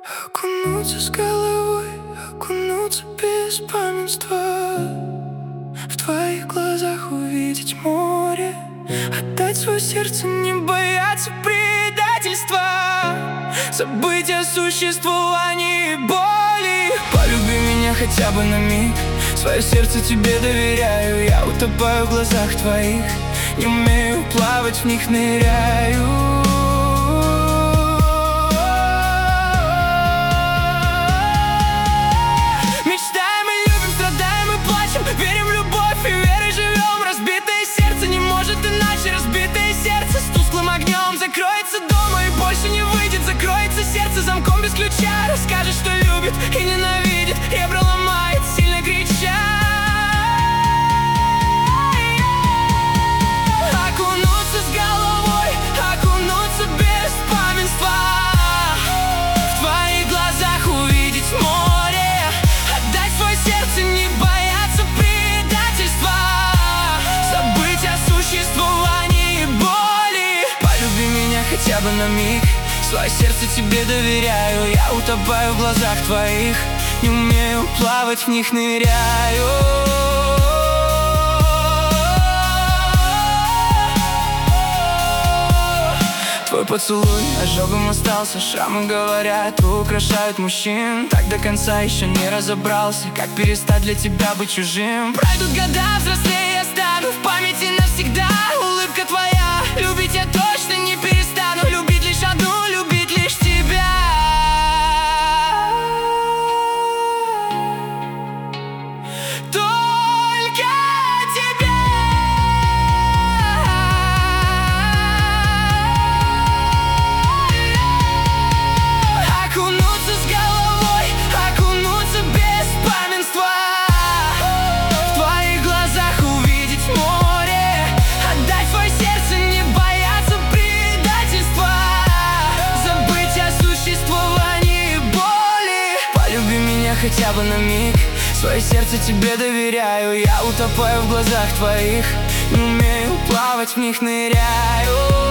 Окунуться с головой, окунуться без беспамятства, в твоих глазах увидеть море, отдать свое сердце, не бояться предательства, забыть о существовании боли. Полюби меня хотя бы на миг, свое сердце тебе доверяю. Я утопаю в глазах твоих, не умею плавать, в них ныряю. Верим в любовь и верой живем. Разбитое сердце не может иначе. Разбитое сердце с тусклым огнем закроется дома и больше не выйдет. Закроется сердце замком без ключа. Расскажет, что любит и ненавидит, ребра ломает, сильно крича. Окунуться с головой, окунуться без беспамятства, в твоих глазах увидеть море, отдать свое сердце, не бояться предательства, забыть о существовании боли. Полюби меня хотя бы на миг, свое сердце тебе доверяю. Я утопаю в глазах твоих, не умею плавать, в них ныряю. Твой поцелуй ожогом остался, шрамы говорят, украшают мужчин. Так до конца еще не разобрался, как перестать для тебя быть чужим. Пройдут года, взрослее я стану, в памяти навсегда улыбка твоя. Любить я точно не перестану, любить лишь одну, любить лишь тебя. Только тебя. Окунуться с головой, окунуться без беспамятства, в твоих глазах увидеть море, отдать свое сердце, не бояться предательства, забыть о существовании боли. Полюби меня хотя бы на миг, свое сердце тебе доверяю. Я утопаю в глазах твоих, не умею плавать, в них ныряю.